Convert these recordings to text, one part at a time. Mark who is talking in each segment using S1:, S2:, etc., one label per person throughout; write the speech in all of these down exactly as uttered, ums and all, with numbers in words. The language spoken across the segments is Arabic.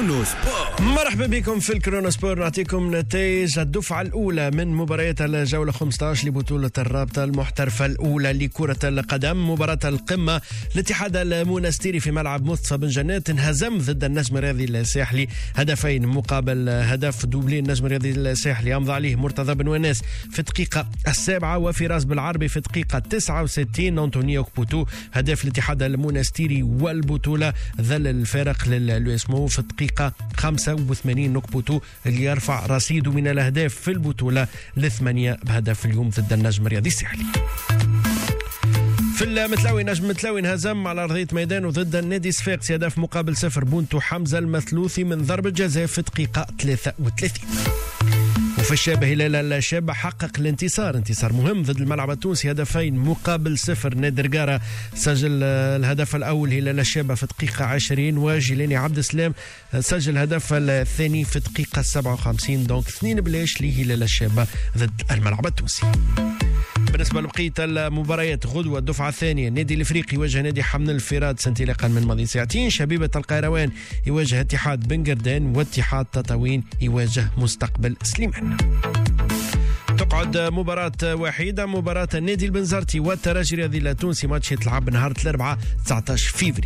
S1: كرونو سبور.
S2: مرحبا بكم في الكرونو سبور. نعطيكم نتائج الدفعة الأولى من مباريات الجولة خمسة عشر لبطولة الرابطة المحترفة الأولى لكرة القدم. مباراة القمة الاتحاد المونستيري في ملعب مصطفى بن جنات انهزم ضد النجم الرياضي الساحلي هدفين مقابل هدف. دوبلي النجم الرياضي الساحلي أمضى عليه مرتضى بن وناس في الدقيقة السابعة وفراس بالعربي في الدقيقة تسعة وستين. أنطونيو كبوتو هدف الاتحاد المونستيري والبطولة ذل الفارق للويسمو في الدقيقة خمسة وثمانين. نكبوتو اللي يرفع رصيده من الأهداف في البطولة لثمانية بهدف اليوم ضد النجم الرياضي الساحلي. في المتلاوي نجم متلاوي انهزم على أرضية ميدانه ضد النادي صفاقسي هدف مقابل صفر. بونتو حمزة المثلوثي من ضربة جزاء في الدقيقة ثلاثة وثلاثين. وفي الشاب هلال الشاب حقق الانتصار انتصار مهم ضد الملعب التونسي هدفين مقابل صفر. نادر قارة سجل الهدف الأول هلال الشاب في الدقيقة عشرين وجيلاني عبد السلام سجل الهدف الثاني في الدقيقة سبعة وخمسين. دونك اثنين بلاش لهلال الشاب ضد الملعب التونسي. بالنسبة لبقية المباريات غدوة الدفعة الثانية النادي الافريقي يواجه نادي حمل الفرات انطلاقا من ماضي ساعتين. شبيبة القيروان يواجه اتحاد بن قردان واتحاد تطاوين يواجه مستقبل سليمان. تقعد مباراة وحيدة مباراة النادي البنزرتي والترجي الرياضي التونسي ماتش يتلعب نهار الأربعاء تسعة عشر فيفري.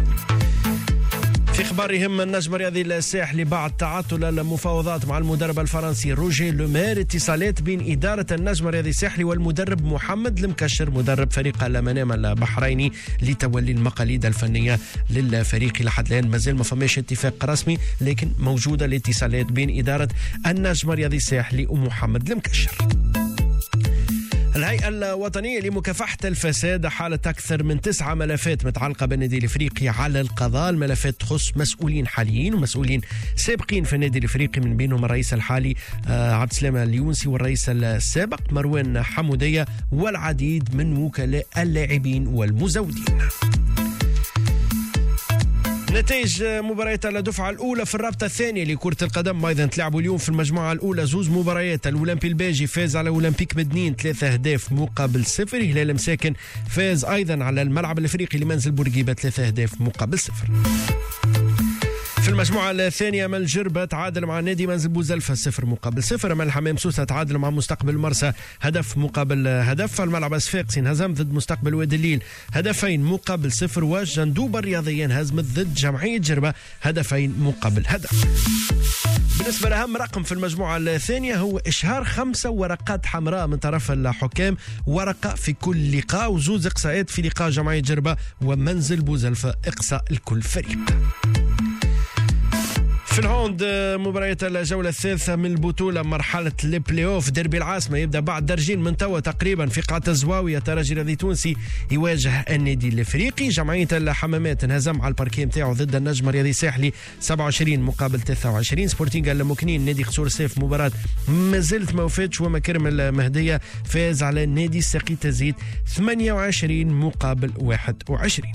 S2: في خبر يهم النجم الرياضي الساحلي بعد تعطل المفاوضات مع المدرب الفرنسي روجيه لومير اتصالات بين إدارة النجم الرياضي الساحلي والمدرب محمد المكشر مدرب فريق المنام البحريني لتولي المقاليد الفنية للفريق. لحد الآن مازال ما فماش اتفاق رسمي لكن موجودة الاتصالات بين إدارة النجم الرياضي الساحلي ومحمد المكشر. الهيئة الوطنية لمكافحة الفساد حالت أكثر من تسعة ملفات متعلقة بالنادي الإفريقي على القضاء. الملفات تخص مسؤولين حاليين ومسؤولين سابقين في النادي الإفريقي من بينهم الرئيس الحالي عبد السلام اليونسي والرئيس السابق مروان حمودية والعديد من وكلاء اللاعبين والمزودين. نتائج مباريات الدفعة الأولى في الرابطة الثانية لكرة القدم أيضا تلعبوا اليوم في المجموعة الأولى زوز مباريات. الأولمبي الباجي فاز على أولمبيك مدنين ثلاثة أهداف مقابل صفر. هلال مساكن فاز أيضا على الملعب الأفريقي لمنزل بورقيبة ثلاثة أهداف مقابل صفر. في المجموعة الثانية مال جربة تعادل مع نادي منزل بوزلفة صفر مقابل صفر. أمل الحمام سوسة تعادل مع مستقبل مرسى هدف مقابل هدف. الملعب الصفاقسي انهزم ضد مستقبل وادي الليل هدفين مقابل صفر. والجندوبة الرياضية انهزمت ضد جمعية جربة هدفين مقابل هدف. بالنسبة لأهم رقم في المجموعة الثانية هو إشهار خمسة ورقات حمراء من طرف الحكام، ورقة في كل لقاء وزوز إقصاءات في لقاء جمعية جربة ومنزل بوزلفة إقصاء الكل فريق. في الهوند مباريات الجولة الثالثة من البطولة مرحلة البلاي اوف ديربي العاصمة يبدأ بعد درجين من توا تقريبا في قاعة الزواوية. ترجي الرياضي تونسي يواجه النادي الافريقي. جمعية الحمامات انهزم على الباركيه نتاعو ضد النجم الرياضي الساحلي سبعة وعشرين مقابل ثلاثة وعشرين. سبورتينغ المكنين نادي قصور السيف مباراة ما زالت ما وفاتش ومكرم المهدية فاز على نادي الساقي تزيد ثمانية وعشرين مقابل واحد وعشرين.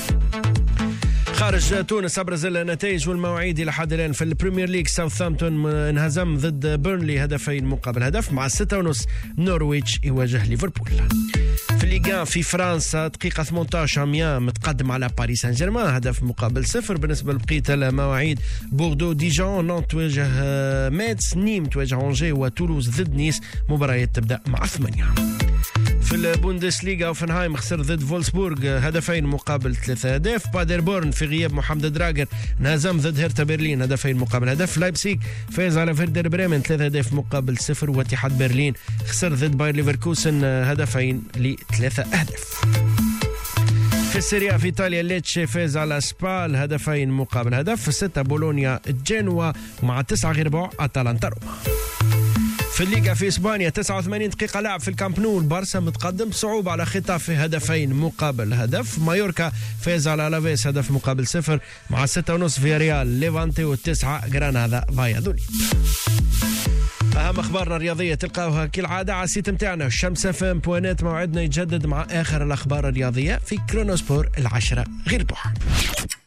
S2: خارج تونس ابرز النتائج والمواعيد الى حد الان. في البريمير ليج ساوثهامبتون انهزم ضد بيرنلي هدفين مقابل هدف. مع ستة ونص نورويتش يواجه ليفربول. في الليغا في فرنسا دقيقة ثمانية عشر ميان متقدم على باريس سان جيرمان هدف مقابل صفر. بالنسبة لبقية المواعيد بوردو ديجون نونت تواجه ميتس نيم تواجه أونجي وتولوز ضد نيس مباريات تبدأ مع ثمانية. في البوندسليغا اوفنهايم خسر ضد فولسبورغ هدفين مقابل ثلاثة أهداف. بادربورن في غياب محمد دراجر انهزم ضد هيرتا برلين هدفين مقابل هدف. لايبسيك فاز على فيردر بريمن ثلاثة أهداف مقابل صفر. واتحاد برلين خسر ضد باير ليفركوسن هدفين لثلاثة أهداف. في السيريا في إيطاليا ليتشي فاز على سبال هدفين مقابل هدف. في ستة بولونيا جنوا مع تسعة غير بعد أتلانتا روما. في الليغا في اسبانيا تسعة وثمانين دقيقة لعب في الكامب نو البارسا متقدم بصعوبة على خطافي هدفين مقابل هدف. مايوركا فاز على الافيس هدف مقابل صفر. مع ستة ونص في ريال ليفانتي والتسعة غرانادا فايادوليد. أهم أخبارنا الرياضية تلقاوها كالعادة على السيت متاعنا الشمس اف ام بوانات. موعدنا يتجدد مع آخر الأخبار الرياضية في كرونوسبور العشرة غير بوح.